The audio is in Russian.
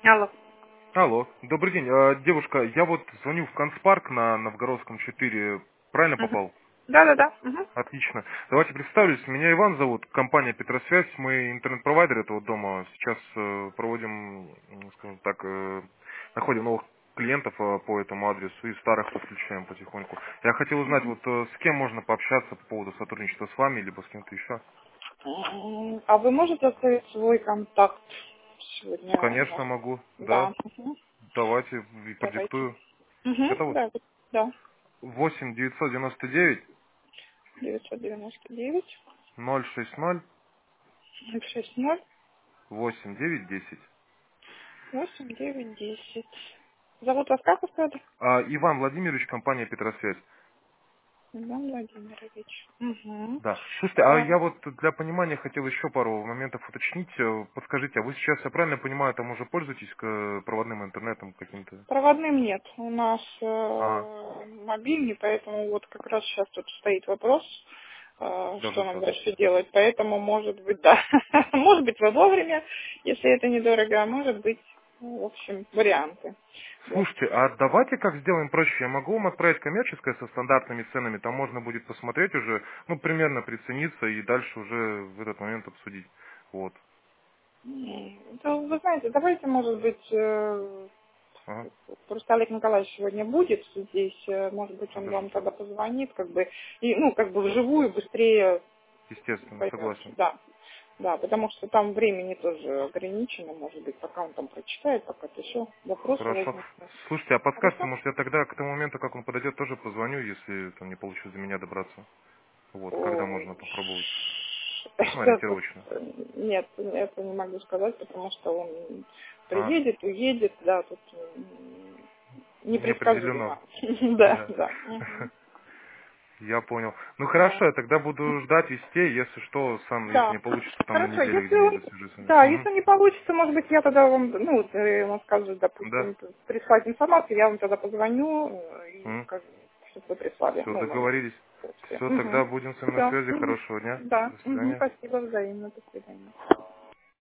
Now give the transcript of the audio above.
Алло. Алло, добрый день. Девушка, я вот звоню в Канцпарк на Новгородском 4. Правильно Мгм. попал? Да-да-да. Мгм. Отлично. Давайте представлюсь. Меня Иван зовут, компания Петросвязь. Мы интернет-провайдер этого дома. Сейчас проводим, скажем так, находим новых клиентов по этому адресу и старых подключаем потихоньку. Я хотел узнать, вот с кем можно пообщаться по поводу сотрудничества с вами, либо с кем-то еще. А вы можете оставить свой контакт сегодня у нас? Конечно, могу. Да, Да. Мгм. давайте и Давайте. продиктую. Угу. Готовы? Да. Да. 8 999 999 060 60 8 9 10. 8910. Зовут вас как, вы сказали? Иван Владимирович, компания Петросвязь. Иван Владимирович. Угу. Да. Слушайте, а я вот для понимания хотел еще пару моментов уточнить. Подскажите, а вы сейчас, я правильно понимаю, там уже пользуетесь проводным интернетом каким-то? Проводным нет. У нас А, мобильный, поэтому вот как раз сейчас тут стоит вопрос, что нам дождаться. дальше делать. Поэтому, может быть, да. Может быть, вы вовремя, если это недорого, а может быть, ну, в общем, варианты. Вот. Слушайте, а давайте как сделаем проще. Я могу вам отправить коммерческое со стандартными ценами, там можно будет посмотреть уже, ну, примерно прицениться и дальше уже в этот момент обсудить. Вот. Да, вы знаете, давайте, может быть, Ага. просто Олег Николаевич сегодня будет здесь, может быть, он вам Подождите. тогда позвонит, как бы, и, ну, как бы вживую быстрее Естественно, поймете. согласен. Да, да, потому что там времени тоже ограничено, может быть, пока он там прочитает, пока то еще вопросы Хорошо. возникнут. Слушайте, а подскажите, Хорошо? может я тогда к тому моменту, как он подойдет, тоже позвоню, если там не получится до меня добраться. Вот, когда Ой, можно попробовать. Ну, сейчас вот ориентировочно. нет, это не могу сказать, потому что он А, приедет, уедет, да, тут не определено. непредсказуемо. Да, Да. да. Мгм. Я понял. Ну Да. хорошо, я тогда буду ждать вестей, если что, сам, если Да. не получится, там на Хорошо, неделе если он, где-нибудь свяжусь с вами. да, Мгм. если не получится, может быть, я тогда вам, ну, вот, он скажет, Да. допустим, прислать информацию, я вам тогда позвоню и Мгм. скажу, чтобы вы прислали, Все, ну, номер. договорились. Все, тогда будем с вами на Все. связи. Хорошего дня. Да. До свидания. Спасибо, взаимно. До свидания.